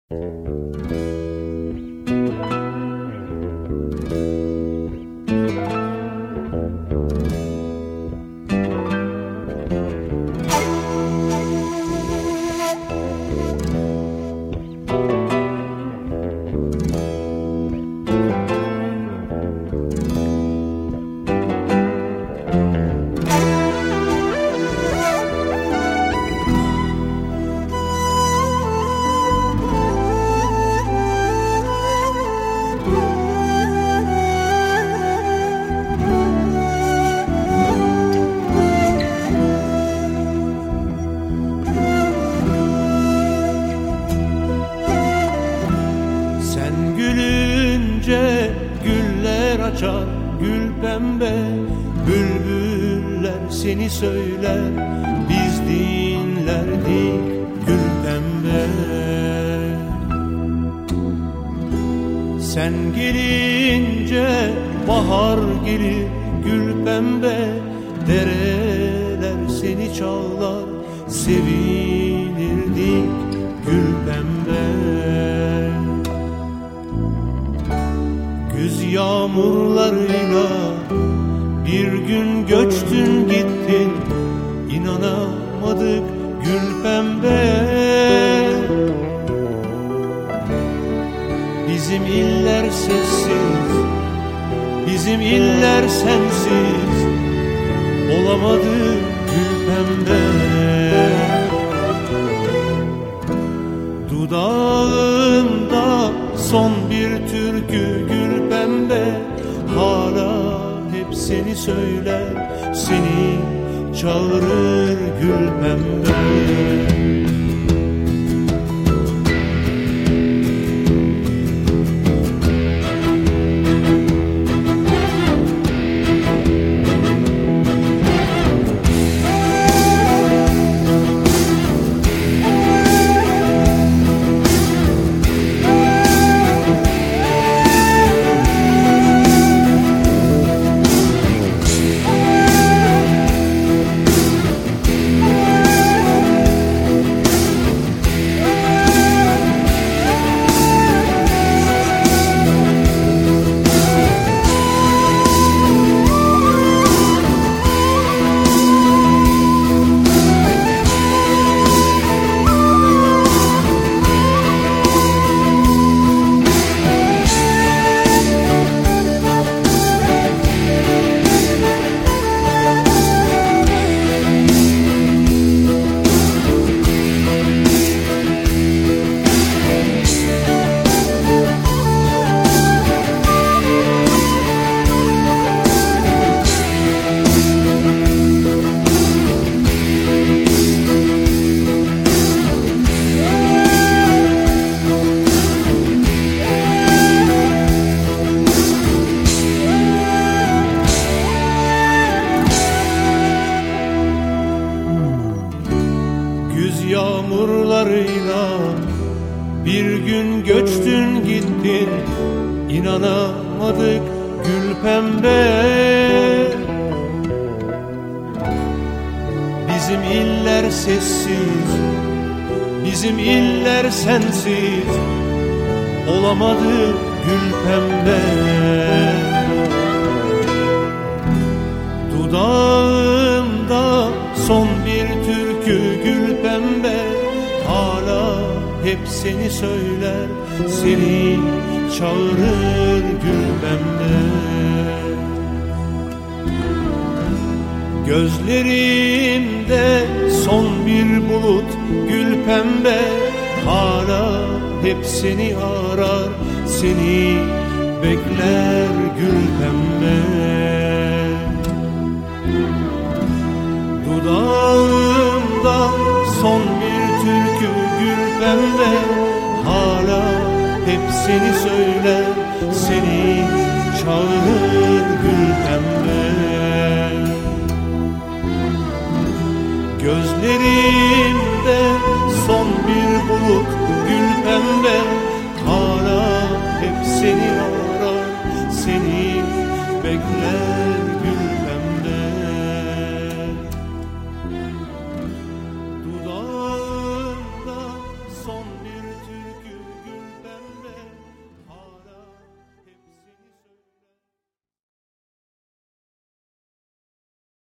Güller açar gül pembe, bülbüller seni söyler, biz dinlerdik gül pembe. Sen gelince bahar gelir gül pembe, dereler seni çağlar, sevinirdik gül pembe. Güz yağmurlarıyla bir gün göçtün gittin, inanamadık gül pembe. Bizim iller sessiz, bizim iller sensiz, olamadı gül pembe. Dudağımda son bir türkü gül pembe, hala hep seni söyler, seni çağırır gül pembe. Yağmurlarıyla bir gün göçtün gittin, inanamadık gül pembe. Bizim iller sessiz, bizim iller sensiz, olamadı gül pembe. Dudağımda son bir türkü gül pembe, hala hep seni söyler, seni çağırır gül pembe. Gözlerimde son bir bulut gül pembe, hala hep seni arar, seni bekler gül pembe. Dudağımda son bir türkü gül pembe, hala hep seni söyler, seni çağırır gül pembe. Gözlerimde